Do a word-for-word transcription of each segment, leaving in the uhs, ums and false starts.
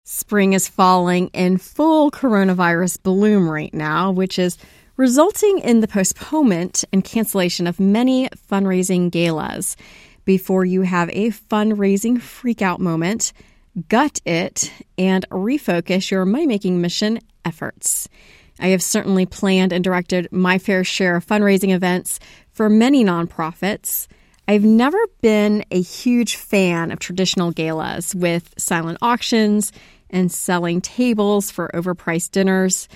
Spring is falling in full coronavirus bloom right now, which is resulting in the postponement and cancellation of many fundraising galas. Before you have a fundraising freakout moment, gut it and refocus your money-making mission efforts. I have certainly planned and directed my fair share of fundraising events for many nonprofits. I've never been a huge fan of traditional galas with silent auctions and selling tables for overpriced dinners.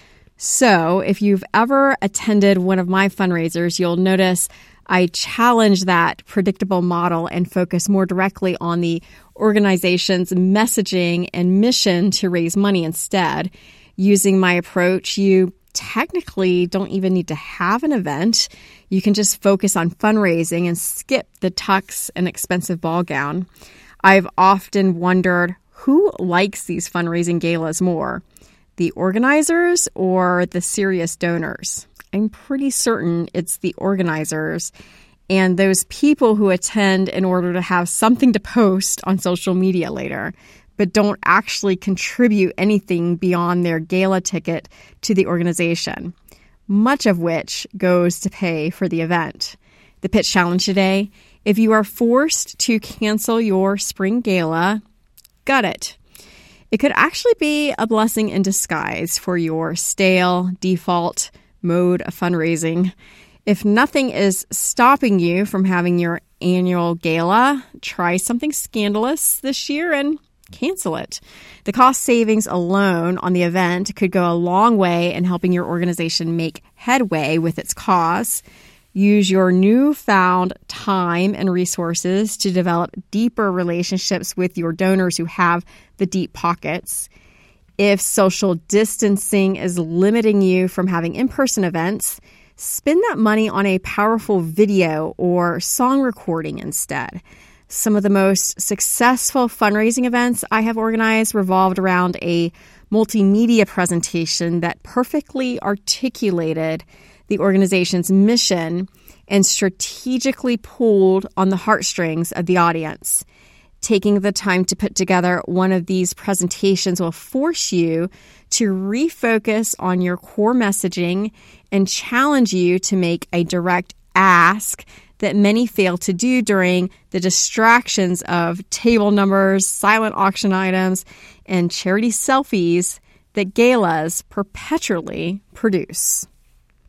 So if you've ever attended one of my fundraisers, you'll notice I challenge that predictable model and focus more directly on the organization's messaging and mission to raise money instead. Using my approach, you technically don't even need to have an event. You can just focus on fundraising and skip the tux and expensive ball gown. I've often wondered who likes these fundraising galas more, the organizers or the serious donors. I'm pretty certain it's the organizers and those people who attend in order to have something to post on social media later, but don't actually contribute anything beyond their gala ticket to the organization, much of which goes to pay for the event. The pitch challenge today: if you are forced to cancel your spring gala, gut it. It could actually be a blessing in disguise for your stale default mode of fundraising. If nothing is stopping you from having your annual gala, try something scandalous this year and cancel it. The cost savings alone on the event could go a long way in helping your organization make headway with its cause. Use your newfound time and resources to develop deeper relationships with your donors who have the deep pockets. If social distancing is limiting you from having in-person events, spend that money on a powerful video or song recording instead. Some of the most successful fundraising events I have organized revolved around a multimedia presentation that perfectly articulated the organization's mission and strategically pulled on the heartstrings of the audience. Taking the time to put together one of these presentations will force you to refocus on your core messaging and challenge you to make a direct ask that many fail to do during the distractions of table numbers, silent auction items, and charity selfies that galas perpetually produce.